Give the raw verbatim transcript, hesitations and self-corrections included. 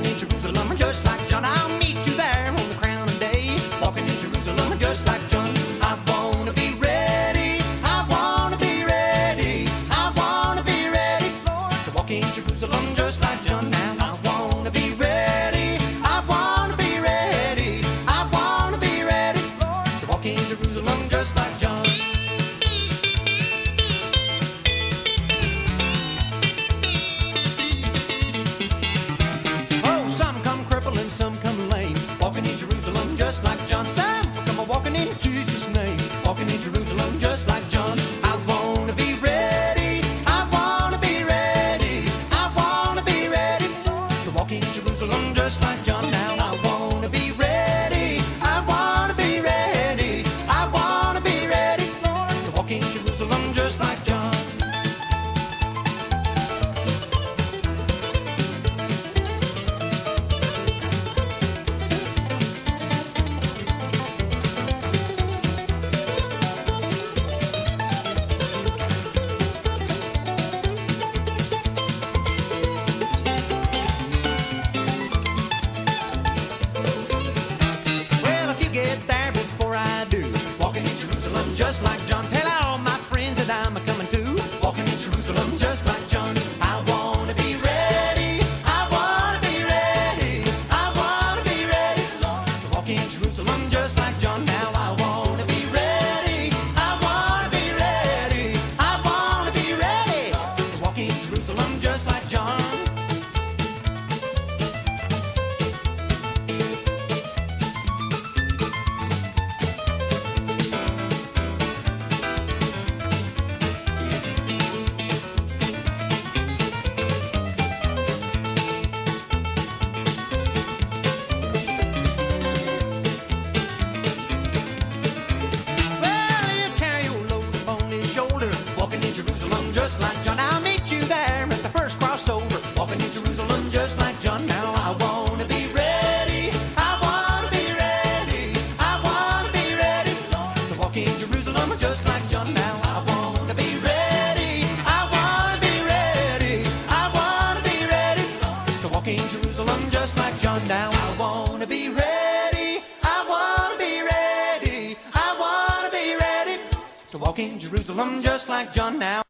walking in Jerusalem just like John. I'll meet you there on the crowning day, walking in Jerusalem just like John. I wanna be ready, I wanna be ready, I wanna be ready, Lord, to walk in Jerusalem just like John. Now I wanna be ready, I wanna be ready, I wanna be ready, Lord, to walk in Jerusalem just like John. Some come lame, walking in Jerusalem just like John. Some come a walking in Jesus' name, walking in Jerusalem just like John. I wanna be ready, I wanna be ready, I wanna be ready, Lord, to walk in Jerusalem just like John. Now I wanna be ready, I wanna be ready, I wanna be ready, Lord, to walk in Jerusalem just like John. Get there before I do, walking in Jerusalem just like John. Tell all my friends that I'm a-coming too, walking in Jerusalem just like John. I wanna be ready, I wanna be ready, I wanna be ready, Lord, to walk in Jerusalem just like John. Now I wanna be ready, I wanna be ready, I wanna be ready, to walk in Jerusalem just like John. Walking in Jerusalem just like John. I'll meet you there at the first crossover, walking in Jerusalem just like John. Now I wanna be ready, I wanna be ready, I wanna be ready, Lord, to walk in Jerusalem just like John. Now I wanna be ready, I wanna be ready, I wanna be ready, Lord, to walk in Jerusalem just like John. Now I wanna be ready, I wanna be ready, I wanna be ready, to walk in Jerusalem just like John. Now